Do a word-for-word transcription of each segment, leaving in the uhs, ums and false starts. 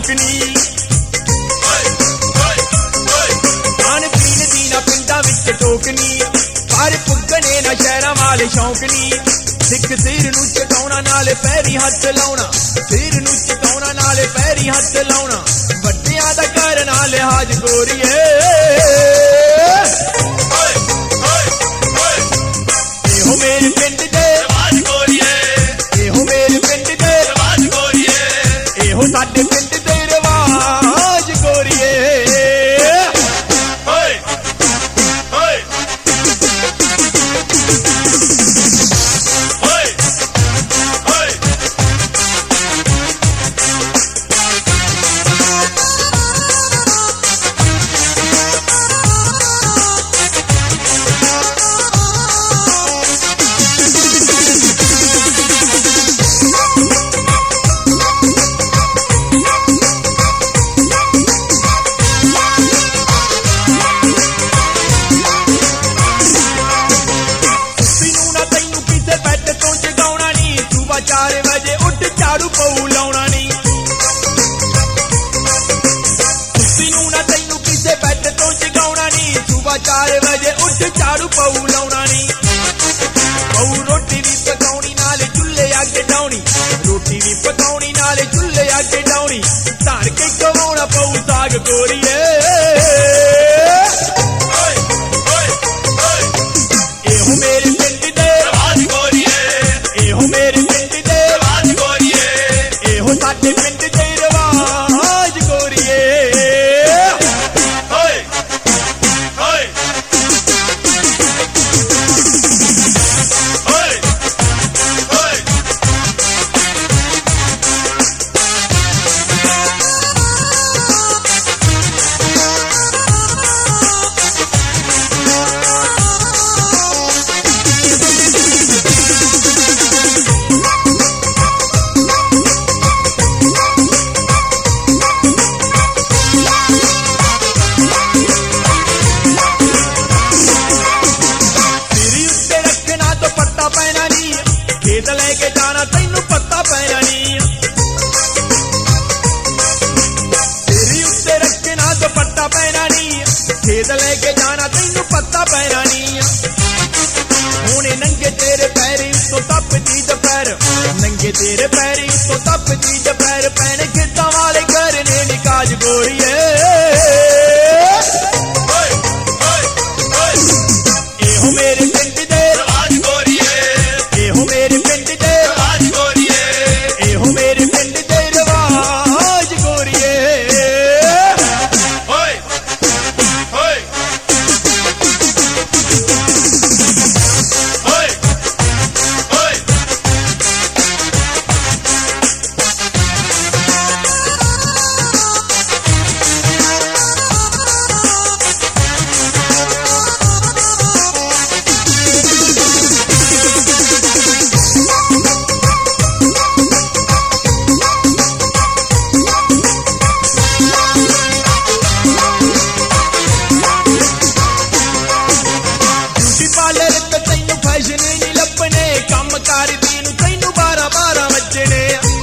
ਸ਼ੌਂਕਣੀ ਖਾਣ ਪੀਣ ਦੀ ਨਾ ਪਿੰਡਾਂ ਵਿੱਚ ਟੋਕਨੀ ਪਰ ਪੁੱਗਣੇ ਨਾ ਸ਼ਹਿਰਾਂ ਵਾਲੇ ਸ਼ੌਂਕਣੀ ਸਿੱਖ ਸਿਰ ਨੂੰ ਝੁਕਾਉਣਾ ਨਾਲੇ ਪੈਰੀ ਹੱਥ ਲਾਉਣਾ ਸਿਰ ਨੂੰ ਝੁਕਾਉਣਾ ਨਾਲੇ ਪੈਰੀ ਹੱਥ ਲਾਉਣਾ ਵੱਡਿਆਂ ਦਾ ਕਰਨਾ ਲਿਹਾਜ਼ ਗੋਰੀਏ ਇਹੋ ਮੇਰੇ ਪਿੰਡ ਦੇ ਰਿਵਾਜ ਗੋਰੀਏ ਇਹੋ ਮੇਰੇ ਪਿੰਡ ਦੇ ਰਿਵਾਜ ਗੋਰੀਏ ਇਹੋ ਸਾਡੇ ਪਿੰਡ ਦੇ ਰਿਵਾਜ ਗੋਰੀਏ ਹੋਏ ਹੋਏ ਚਾਰ ਵਜੇ ਉੱਠ ਝਾੜੂ ਪਊ ਲਾਉਣਾ ਨੀ ਤੁਸੀਂ ਨੂੰ ਨਾ ਤੈਨੂੰ ਕਿਸੇ ਬੈੱਡ ਤੋਂ ਜਗਾਉਣਾ ਨੀ ਸੁਬਾ ਚਾਰ ਵਜੇ ਉੱਠ ਝਾੜੂ ਪਊ ਲਾਉਣਾ ਨੀ ਪਊ ਰੋਟੀ ਵੀ ਪਕਾਉਣੀ ਨਾਲੇ ਚੁੱਲ੍ਹੇ ਅੱਗੇ ਡਾਉਣੀ ਰੋਟੀ ਵੀ ਪਕਾਉਣੀ ਨਾਲੇ ਚੁੱਲ੍ਹੇ ਅੱਗੇ ਡਾਉਣੀ ਧਰ ਕੇ ਖਵਾਉਣਾ ਪਊ ਸਾਗ ਗੋਰੀਏ ਇਹੋ ਮੇਰੇ ਪਿੰਡ ਦੇ ਰਿਵਾਜ ਗੋਰੀਏ ਇਹੋ ਮੇਰੇ ਸਾਡੇ ਪਿੰਡ ਦੇ ਰਿਵਾਜ ਗੋਰੀਏ ਹੋਏ ਹੋਏ ਹੋਏ ਹੋਏ ਖੇਤ ਲੈ ਕੇ ਜਾਣਾ ਤੈਨੂੰ ਪਤਾ ਪੈਣਾ ਨੀ ਤੇਰੀ ਉੱਤੇ ਰੱਖਣਾ ਦੁਪੱਟਾ ਪੈਣਾ ਨੀ ਖੇਤ ਲੈ ਕੇ ਜਾਣਾ ਤੈਨੂੰ ਪਤਾ ਪੈਣਾ ਨੀ ਹੁਣੇ ਨੰਗੇ ਤੇਰੇ ਪੈਰੀ ਉੱਤੋਂ ਤਪਦੀ ਦੁਪਹਿਰ ਨੰਗੇ ਤੇਰੇ ਪੈਰੀ ਉੱਤੋਂ ਤਪਦੀ ਦੁਪਹਿਰ ਪੈਣੇ ਖੇਤਾਂ ਵਾਲੇ ਕਰਨੇ ਨੀ ਕਾਜ ਗੋਰੀਏ ਇਹੋ ਮੇਰੇ ਪਿੰਡ ਦੇ ਰਿਵਾਜ ਗੋਰੀਏ ਇਹੋ ਮੇਰੇ ਪਿੰਡ ਦੇ ਰਿਵਾਜ ਗੋਰੀਏ ਇਹੋ ਮੇਰੇ ਪਿੰਡ ਦੇ ਰਿਵਾਜ ਗੋਰੀਏ ਹੋਏ ਹੋਏ ਹੋਏ ਹੋਏ ਫੈਸ਼ਨ ਨੀ ਲੱਭਣੇ ਕੰਮ ਕਰਦੀ ਨੂੰ ਤੈਨੂੰ ਬਾਰਾਂ ਬਾਰਾਂ ਵੱਜਣੇ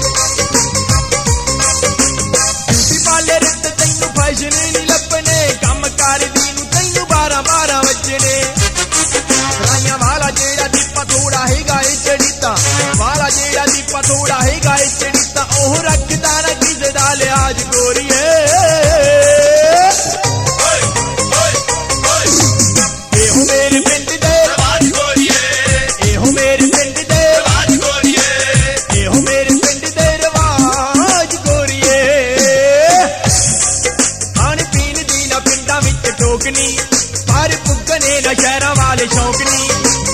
ਬਿਊਟੀ ਪਾਰਲਰ ਤੇ ਤੈਨੂੰ ਫੈਸ਼ਨ ਨੀ ਲੱਭਣੇ ਕੰਮ ਕਰਦੀ ਨੂੰ ਤੈਨੂੰ ਬਾਰਾਂ ਬਾਰਾਂ ਵੱਜਣੇ ਰਾਈਆਂ ਵਾਲਾ ਜਿਹੜਾ ਦੀਪਾ ਥੋੜਾ ਹੈਗਾ ਏ ਚੜੀਤਾ ਵਾਲਾ ਜਿਹੜਾ ਦੀਪਾ ਥੋੜਾ ਹੈਗਾ ਏ ਚੜੀਤਾ ਉਹ ਰੱਖਦਾ ਨਾ ਕਿਸੇ ਦਾ ਲਿਹਾਜ਼ ਗੋਰੀਏ ਇਹੋ ਮੇਰੇ ਪਿੰਡ ਦੇ ਰਿਵਾਜ ਗੋਰੀਏ ਇਹੋ ਮੇਰੇ ਪਿੰਡ ਦੇ ਰਿਵਾਜ ਗੋਰੀਏ ਇਹੋ ਮੇਰੇ ਪਿੰਡ ਦੇ ਰਿਵਾਜ ਗੋਰੀਏ ਖਾਣ ਪੀਣ ਦੀ ਨਾ ਪਿੰਡਾਂ ਵਿੱਚ ਟੋਕਨੀ ਪਰ ਪੁੱਗਣੇ ਨਾ ਸ਼ਹਿਰਾਂ ਵਾਲੇ ਸ਼ੌਂਕਨੀ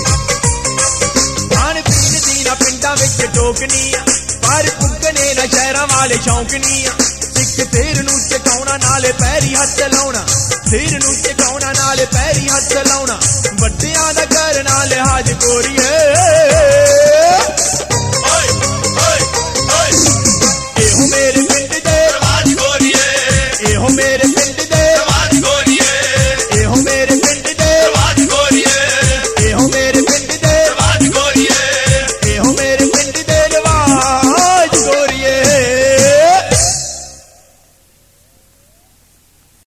ਖਾਣ ਪੀਣ ਦੀ ਨਾ ਪਿੰਡਾਂ ਵਿੱਚ ਟੋਕਨੀ ਪਰ ਪੁੱਗਣੇ ਨਾ ਸ਼ਹਿਰਾਂ ਵਾਲੇ ਸ਼ੌਂਕਨੀ ਸਿੱਖ ਸਿਰ ਨੂੰ ਝੁਕਾਉਣਾ ਨਾਲੇ ਪੈਰੀ ਹੱਥ ਲਾਉਣਾ ਸਿਰ ਨੂੰ ਝੁਕਾਉਣਾ ਨਾਲੇ ਪੈਰੀ ਹੱਥ ਲਾਉਣਾ ਵੱਡਿਆਂ ਦਾ ਕਰਨਾ ਲਿਹਾਜ਼ ਗੋਰੀਏ